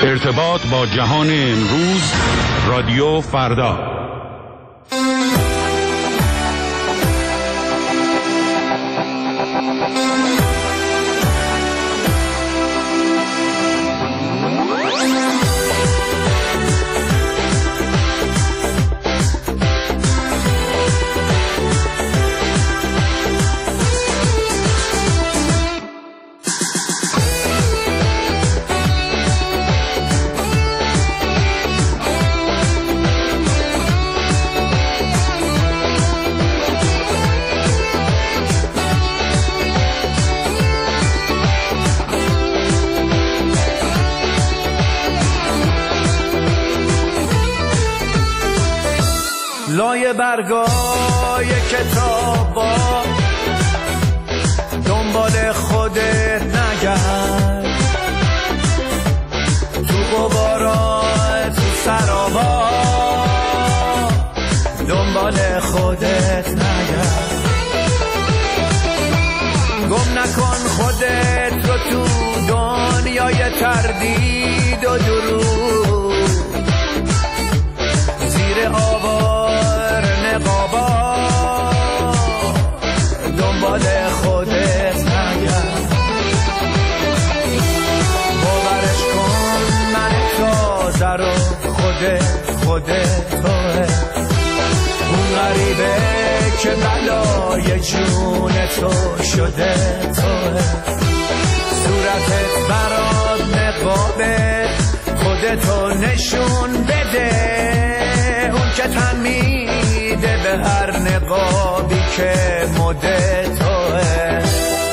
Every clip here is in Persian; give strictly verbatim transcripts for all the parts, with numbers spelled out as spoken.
ارتباط با جهان امروز، رادیو فردا. لای برگای کتابا دنبال خودت نگرد، تو غبارا تو سرابا دنبال خودت نگرد. گم نکن خودت رو تو دنیای تردید و دروغ، زیر آوار نقابا دنبال خودت نگرد. باورش کن من تازه رو خودت خودت توه، اون غریبه که بلای جون تو شده توه. صورتت برات نقابه، خودتو نشون بده، اون که تن میده به هر نقابی که مد توه.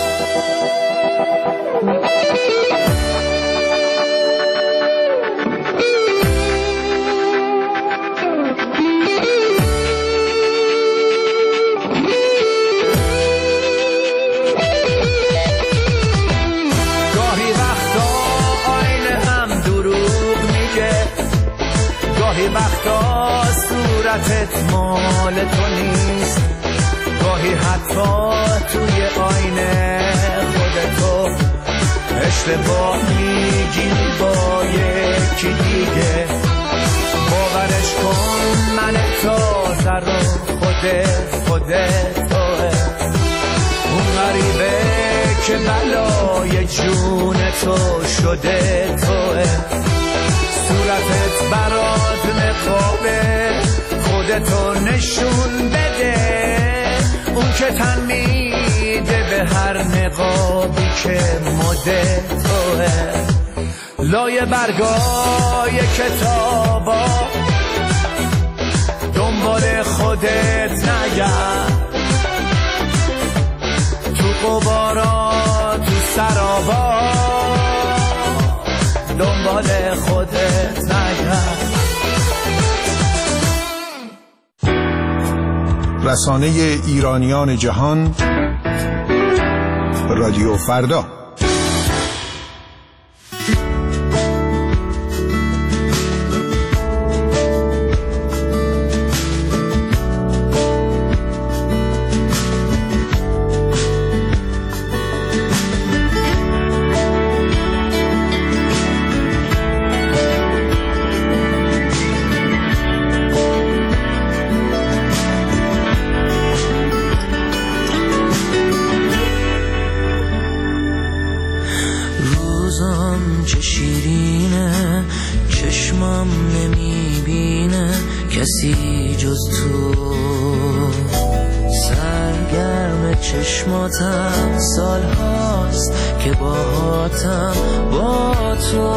گاهی وقتا صورتت مال تو نیست، گاهی حتی توی آینه خودتو اشتباه میگیری با یکی دیگه. باورش کن من تازه رو خودت خودت توه، اون غریبه که بلای جون تو شده توه. صورتت برات نقابه، خودتو نشون بده، اون که تن میده به هر نقابی که مد توه. لای برگای کتابا دنبال خودت نگرد، تو غبارا تو سرابا دنبال خودت نگرد. رسانه ایرانیان جهان، رادیو فردا. چه شیرینه، چشمم نمیبینه کسی جز تو. سرگرم چشماتم، سال هاست که باهاتم، با تو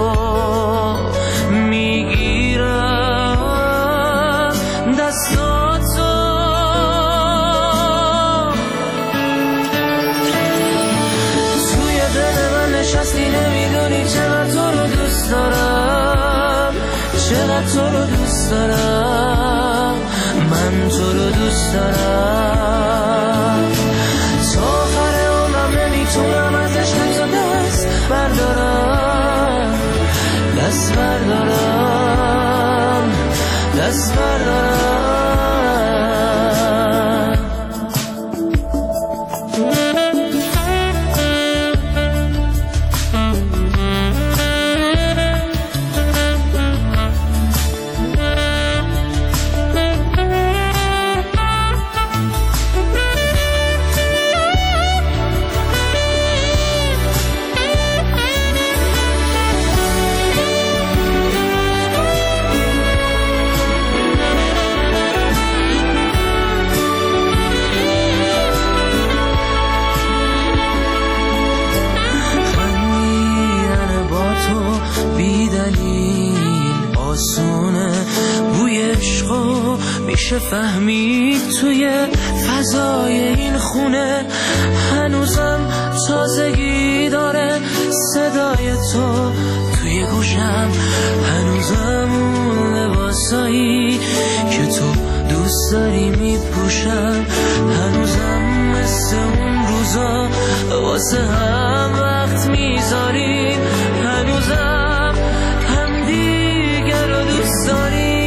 میگیرم دستاتو. توی دل من نشستی، نمیدونی چقدر تو رو دوست دارم، چقدر تو رو دوست دارم، من تو رو دوست دارم. تا آخر عمرم نمیتونم از عشق تو دست بردارم، دست بردارم، دست بردارم. میشه فهمید توی فضای این خونه هنوزم تازگی داره صدای تو توی گوشم، هنوزم اون لباسایی که تو دوست داری میپوشم، هنوزم مثل اون روزا واسه هم وقت میذاریم، هنوزم هم دیگر رو دوست داریم.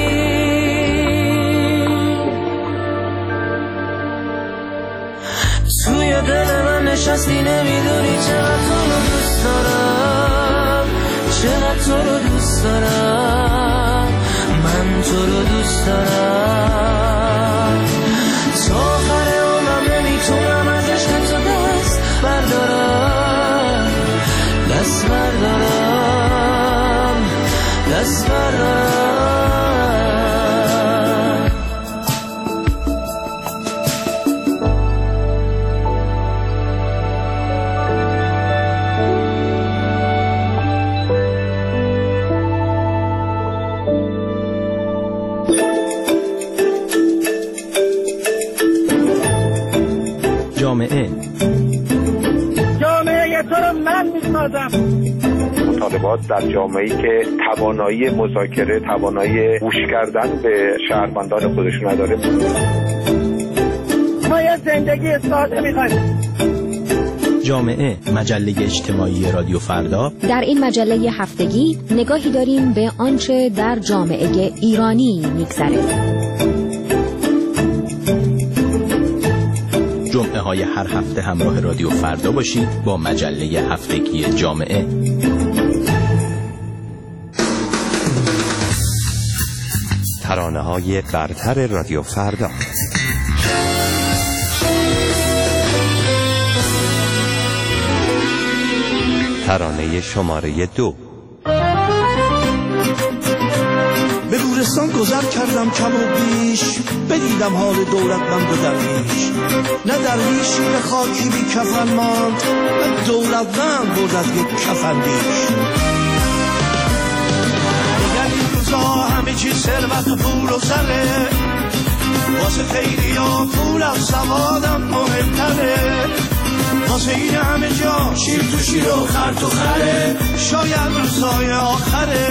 توی دل من نشستی نمیدونی چقدر تو رو دوست دارم، چقدر تو رو دوست دارم، من تو رو دوست دارم. تا آخر عمرم نمیتونم از عشق تو دست بردارم، دست بردارم، دست بردارم. جامعه جامعه تو رو من میسازم. مطالبات در جامعه‌ای که توانایی مذاکره، توانایی گوش کردن به شهروندان خودش نداره. ما یه زندگی ساده می‌خوایم. جامعه، مجله اجتماعی رادیو فردا. در این مجله هفتگی نگاهی داریم به آنچه در جامعه ایرانی می‌گذره. جمعه های هر هفته همراه رادیو فردا باشید با مجله هفتگی جامعه. ترانه های برتر رادیو فردا. ترانه شماره دو. به گورستان گذر کردم کم و بیش، بدیدم حال دولتمند و درویش. نه درویشی به خاکی بی کفن ماند، نه دولتمند بود از یک کفن بیش. دیگر این روزا همه چیز ثروت و پول و سره، واسه خیلی ها پول از سوادم مهمتره. واسه این همه جا شیر تو شیر و خر تو خره، شاید روزای آخره.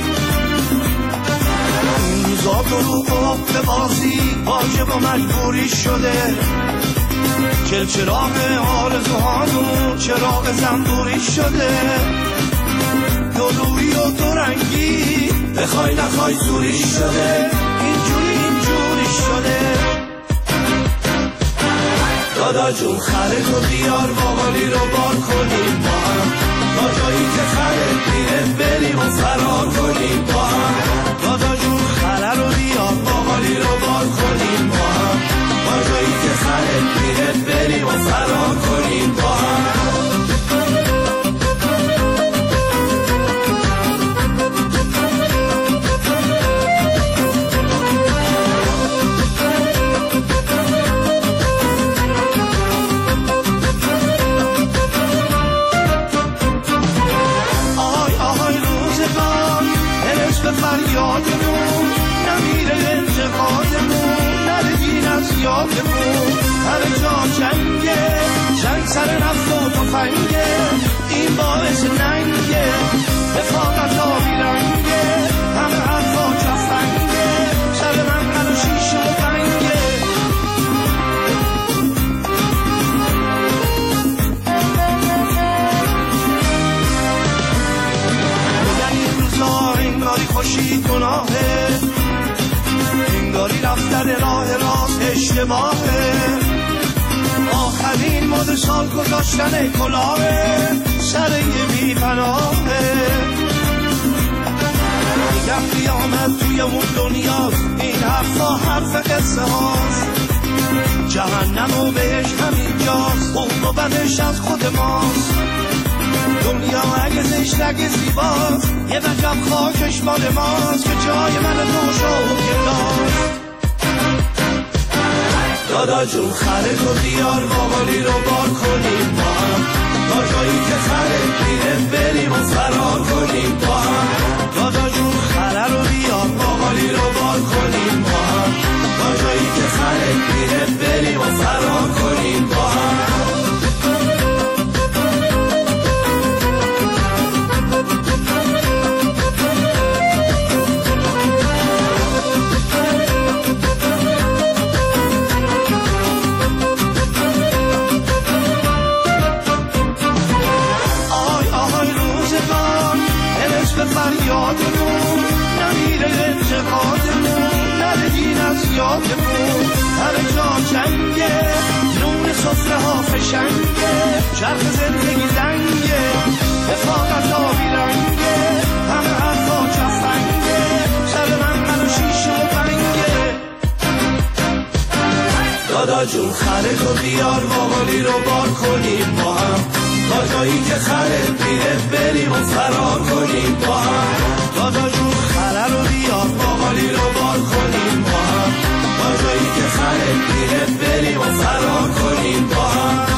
روزا دروغ و به بازی واجب و مجبوری شده، چلچراغ آرزوهامون چراغ زنبوری شده. دو روی و دو رنگی بخوای نخوای زوری شده، اینجوری اینجوری شده. دادا جون خره تو بیار باقالی رو بار کنیم با هم، تا جایی که خره میره بریم و فرار کنیم با هم. دادا جون خره رو بیار باقالی رو بار کنیم با هم، تا جایی که خره میره بریم و فرار کنیم با هم. فریادمون نمیره انتقادمون، نرگین از یادمون. همه جا جنگه، جنگ سر نفت و تفنگه، این باعث ننگه، رفاقت آبی رنگه. همه حرفا جفنگه، سر من قد و شیشه و بنگه. بگن این روزا انگاری خوشی گناهه، انگاری رفتن راه راست اشتباهه. آخرین مد سال گذاشتن کلاهه، سر یه بی پناهه. میگم قیامت توی اون دنیاست، این حرفا حرف قصه هاست. جهنم و بهش همین جاست، خوب و بدش از خود ماست. دنیا اگه زشت اگه زیباست، یه وجب خاکش مال ماست که جای من تو شد گداست. دادا جون خره تو بیار باقالی رو بار کنیم با هم، تا جایی که خره میره بریم و فرار کنیم با هم. دادا جون خره رو بیار باقالی رو بار کنیم با هم، تا فریادمون، نمیره اعتقادمون، نرگین از یادمون. همه جا جنگه، نون سفره ها فشنگه، چرخ زندگی زنگه، رفاقت آبی رنگه، همه حرفا جفنگه، سر من من و شیشه و بنگه. دادا جون خره تو بیار باقالی رو بار کنیم با هم، تا جایی که خره میره بریم و فرار کنیم با هم. دادا جون خره رو بیار باقالی رو بار کنیم با هم، تا جایی که خره میره بریم و فرار کنیم با هم.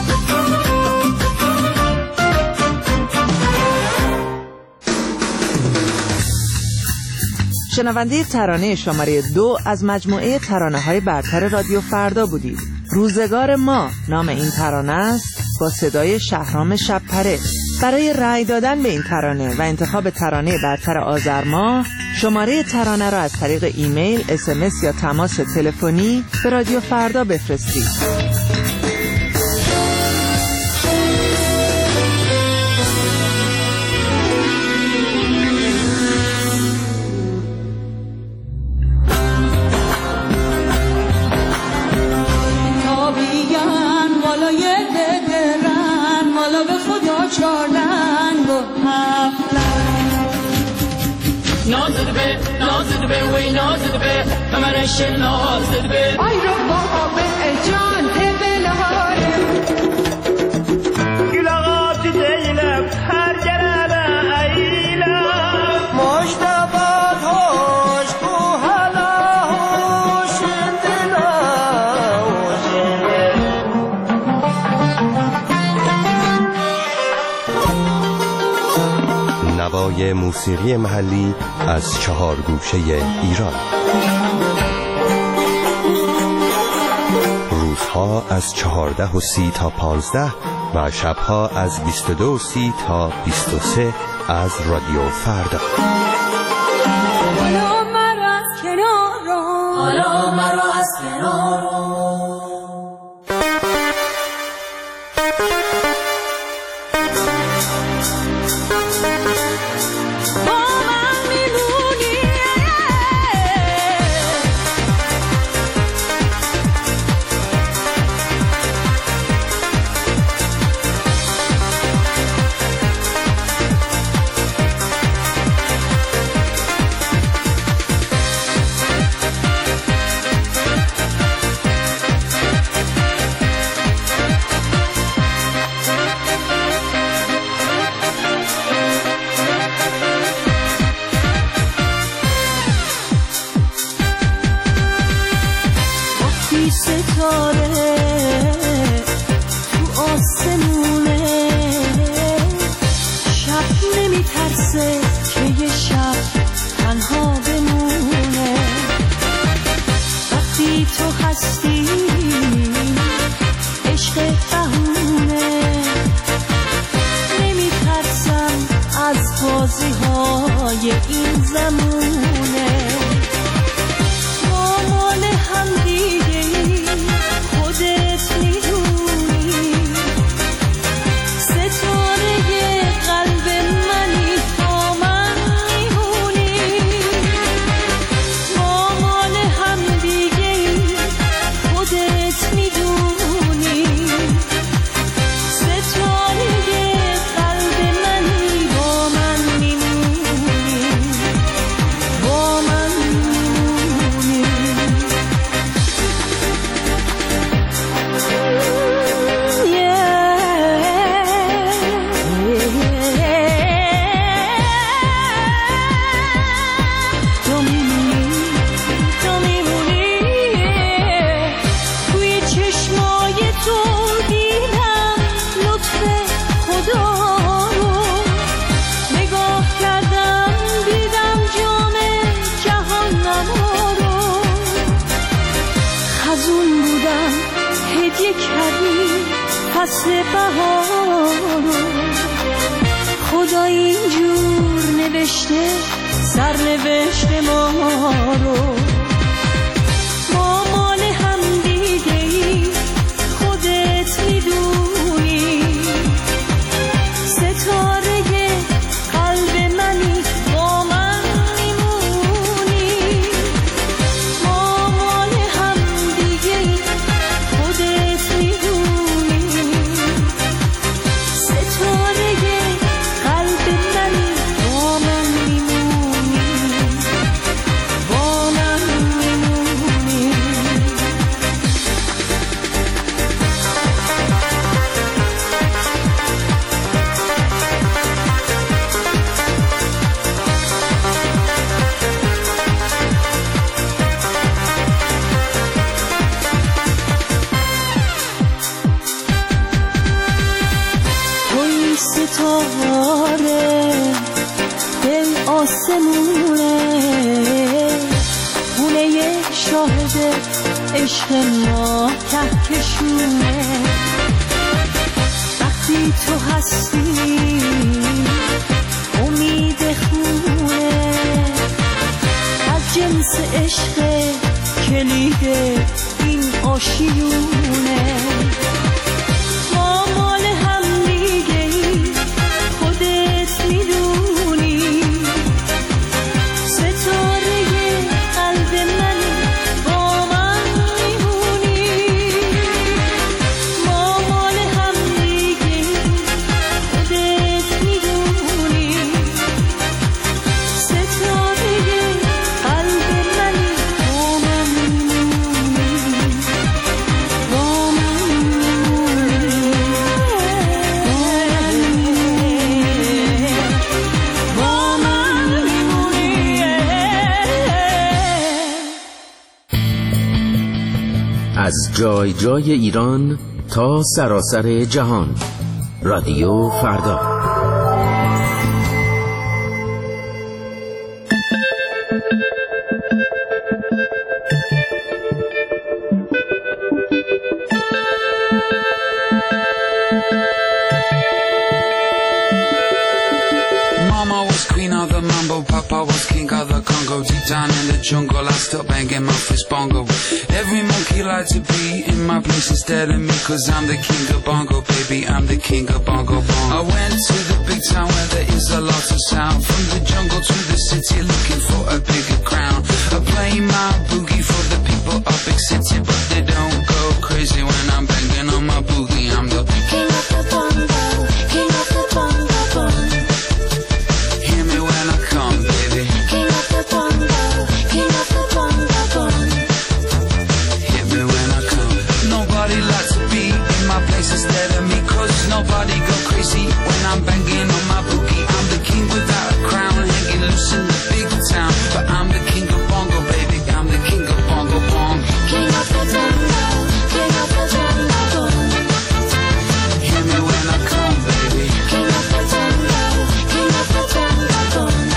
شنونده ترانه شماره دو از مجموعه ترانه‌های برتر رادیو فردا بودید. روزگار ما نام این ترانه است، با صدای شهرام شب‌پره. برای رأی دادن به این ترانه و انتخاب ترانه برتر آذر ماه، شماره ترانه را از طریق ایمیل، اس ام اس یا تماس تلفنی به رادیو فردا بفرستید. نازد به نازد به وی نازد به کمرش نازد به ای رو بابا به جان دلاره گلاغات دیلم هر جرابه ایلم مشتبات هوش تو حالا هوش دلا نوای موسیقی محلی از چهار گوشه ایران. روزها از چهارده و سی تا پانزده و شبها از بیست و دو و سی تا بیست و سه از رادیو فردا. حالا مرا از کنار حالا مرا از کنار خدا اینجور نوشته سرنوشت ما رو ما مال هم دیگه ای خودت میدونی ستاره قلب منی آسمونه خونه شاهد عشق ما کهکشونه وقتی تو هستی امید خونه از جنس عشق کلید این آشیونه ما مال هم دیگه خودت میدونی ستاره قلب من با من میمونی ما مال هم دیگه خودت میدونی ستاره قلب من با من میمونی با من میمونی با من میمونی. از جای جای ایران تا سراسر جهان، رادیو فردا. Mama was queen of the mambo, Papa was king of the Congo. Deep down in the jungle, I still banging my fist bongo. Every monkey likes to be in my place instead of me, cause I'm the king of bongo, baby, I'm the king of bongo bongo. I went to the big town where there is a lot of sound. From the jungle to the city, looking for a bigger crown. I play my boogie for the people of big city, but they don't go crazy when I'm banging on my boogie. I'm the king of the bongo, king of the bongo bongo. Hear me when I come, baby. King of the bongo, king of the bongo bongo. Hear me when I come. Nobody likes to be in my place instead of me, cause nobody go crazy when I'm banging on my boogie. I'm the king without a crown, hanging loose in the big town, but I'm the king of bongo, baby. I'm the king of bongo bongo. King of the bongo, king of the bongo bongo. Hear me when I come, baby. King of the bongo, king of the bongo bongo.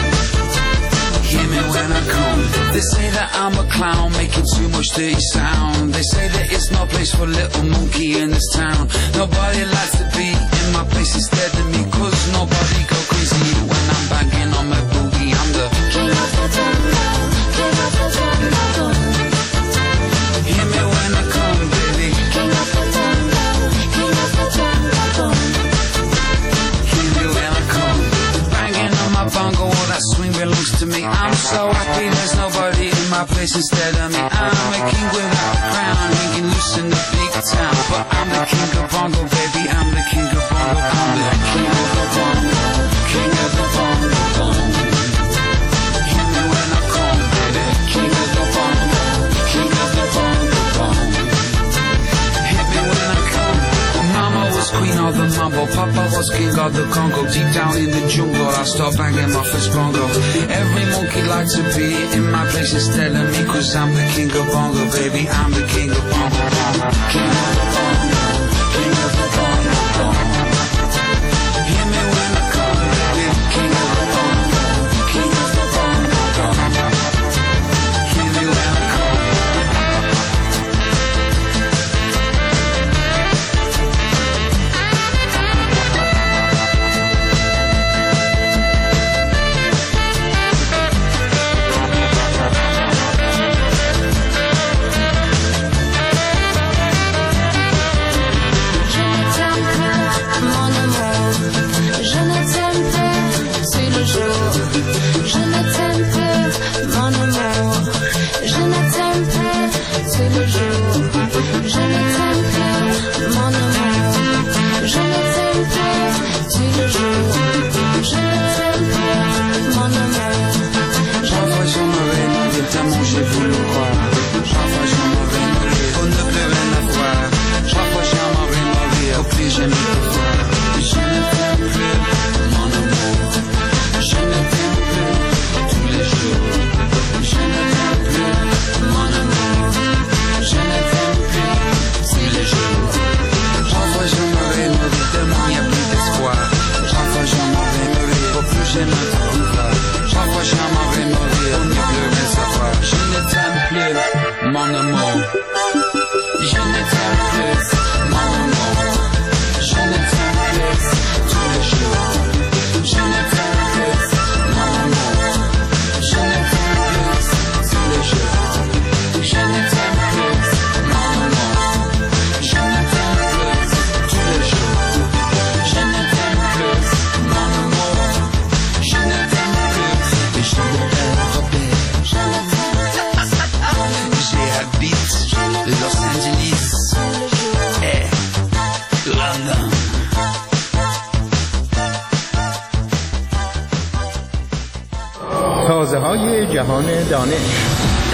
Hear me when I come. They say that I'm a clown, making too much dirty sound. They say that it's no place for little monkey in this town. Nobody likes to be in my place instead of me, cause nobody go crazy when I'm banging on my boogie. I'm the king of the bongo, king of the bongo bongo. Hear me when I come, baby. King of the bongo, king of the bongo bongo. Hear me when I come. Banging on my bongo, all that swing belongs to me. I'm so happy there's nobody in my place instead of me. I'm a king without a crown, hanging loose in the big town, but I'm the king of bongo, baby. I'm the king of bongo. I'm the king of the bongo, king of the bongo bongo. Hear me when I come, baby. King of the bongo, king of the bongo bongo. Hit me when I come. Mama was queen of the mambo, Papa was king of the Congo. Deep down in the jungle, I start banging my first bongo. Every monkey likes to be in my place instead of me, cause I'm the king of bongo, baby. I'm the king of bongo bongo. King of the bongo, king of the bongo bongo. Hear me when I come, baby. King of the bongo, king of the bongo bongo. Hear me when I come. mon amour. Je ne t'aime plus, mon amour. Je ne t'aime plus tous les jours. Je ne t'aime plus, mon amour. Je ne t'aime plus tous les jours. Je ne t'aime plus, mon amour. Je ne t'aime plus tous les jours. Je ne t'aime plus, mon amour. Je ne t'aime plus et je ne t'aimerai plus. J'habite Los Angeles et London. تازه های جهان دانش.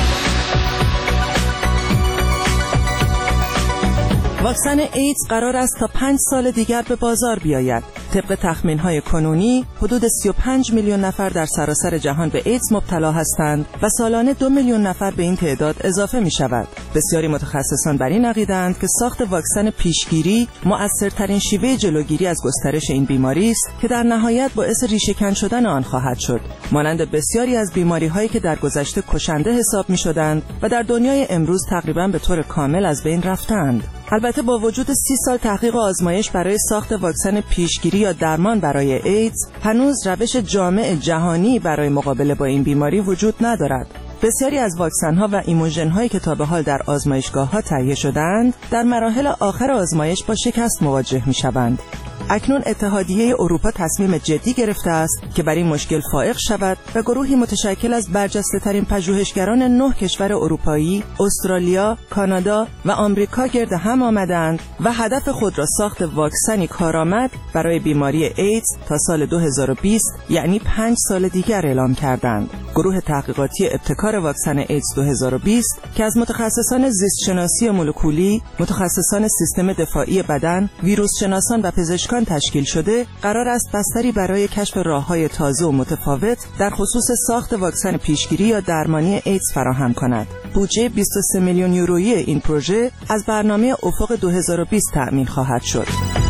واکسن ایدز قرار است تا پنج سال دیگر به بازار بیاید. طبق تخمین‌های کنونی حدود سی و پنج میلیون نفر در سراسر جهان به ایدز مبتلا هستند و سالانه دو میلیون نفر به این تعداد اضافه می‌شود. بسیاری متخصصان بر این عقیده‌اند که ساخت واکسن پیشگیری مؤثرترین شیوه جلوگیری از گسترش این بیماری است که در نهایت باعث ریشه‌کن شدن آن خواهد شد. مانند بسیاری از بیماری‌هایی که در گذشته کشنده حساب می‌شدند و در دنیای امروز تقریباً به طور کامل از بین رفتند. البته با وجود سی سال تحقیق و آزمایش برای ساخت واکسن پیشگیری یا درمان برای ایدز، هنوز روش جامع جهانی برای مقابله با این بیماری وجود ندارد. بسیاری از واکسن‌ها و ایموژن‌هایی که تا به حال در آزمایشگاه‌ها تهیه شده‌اند، در مراحل آخر آزمایش با شکست مواجه می‌شوند. اکنون اتحادیه اروپا تصمیم جدی گرفته است که بر این مشکل فائق شود و گروهی متشکل از برجسته‌ترین پژوهشگران نه کشور اروپایی، استرالیا، کانادا و آمریکا گرد هم آمدند و هدف خود را ساخت واکسنی کارآمد برای بیماری ایدز تا سال دو هزار و بیست، یعنی پنج سال دیگر اعلام کردند. گروه تحقیقاتی ابتکار واکسن ایدز دو هزار و بیست که از متخصصان زیستشناسی مولکولی، متخصصان سیستم دفاعی بدن، ویروس شناسان و پزشکان تشکیل شده، قرار است بستری برای کشف راه‌های تازه و متفاوت در خصوص ساخت واکسن پیشگیری یا درمانی ایدز فراهم کند. بودجه بیست و سه میلیون یورویی این پروژه از برنامه افق دو هزار و بیست تأمین خواهد شد.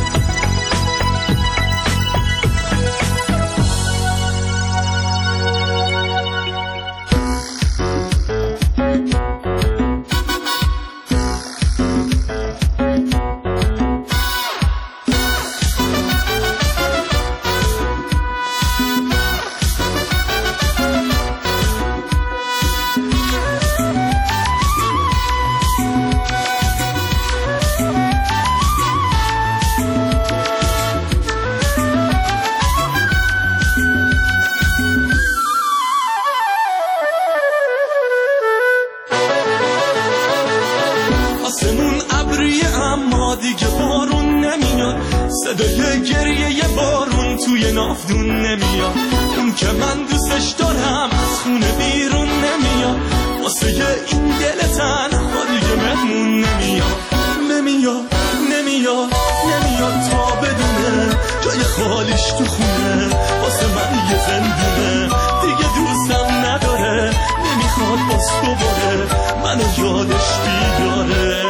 صدای گریه بارون توی نافدون نمیاد، اون که من دوستش دارم از خونه بیرون نمیاد، واسه این دل تنها دیگه مهمون نمیاد، نمیاد نمیاد نمیاد تا بدونه جای خالیش تو خونه، واسه من یه زندونه دیگه دوستم نداره، نمیخواد باز دوباره منو یادش بیداره.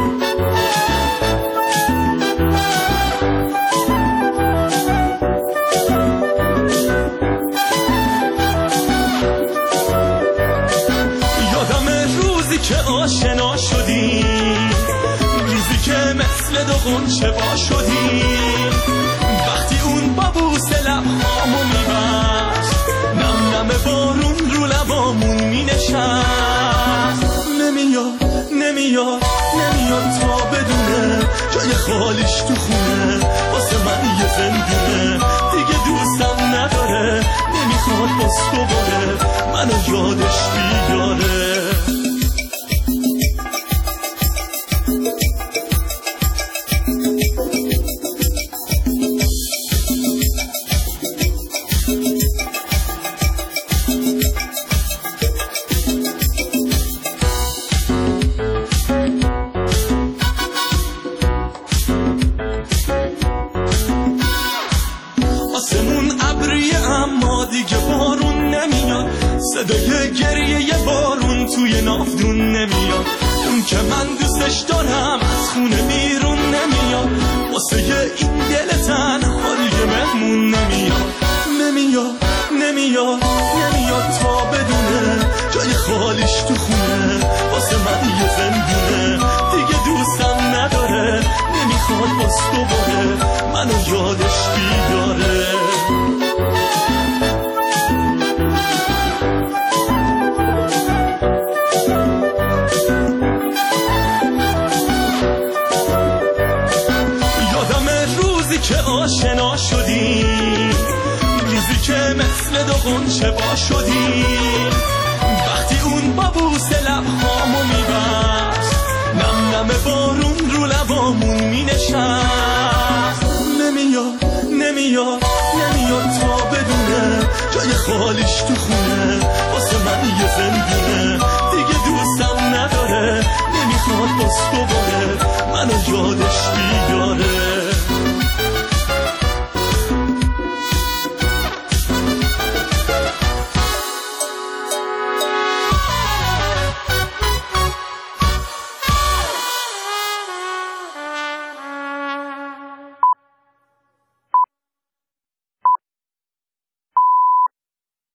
که آشنا شدیم، روزی که مثل دو غنچه وا شدیم، وقتی اون با بوسه لبهامو میبست، نم نم بارون رو لبامون مینشست، نمیاد نمیاد نمیاد تا بدونه جای خالیش تو خونه، واسه من یه زندونه دیگه دوستم نداره، نمیخواد باز دوباره منو یادش بیاره. صدای گریه بارون توی نافدون نمیاد، اون که من دوستش دارم از خونه بیرون نمیاد، واسه این دل تنها دیگه مهمون نمیاد، نمیاد نمیاد نمیاد تا بدونه جای خالیش تو خونه، واسه واسه من یه زندونه. دیگه دوستم نداره، نمیخواد باز دوباره منو یادش بیداره. که آشنا شدی، روزی که مثل دو غنچه با شدی، وقتی اون با بوس لبهامو میبست، نم نم بارون رو لبامون مینشست. نمیاد نمیاد نمیاد تا بدونه جای خالیش تو خونه، واسه من یه زندگی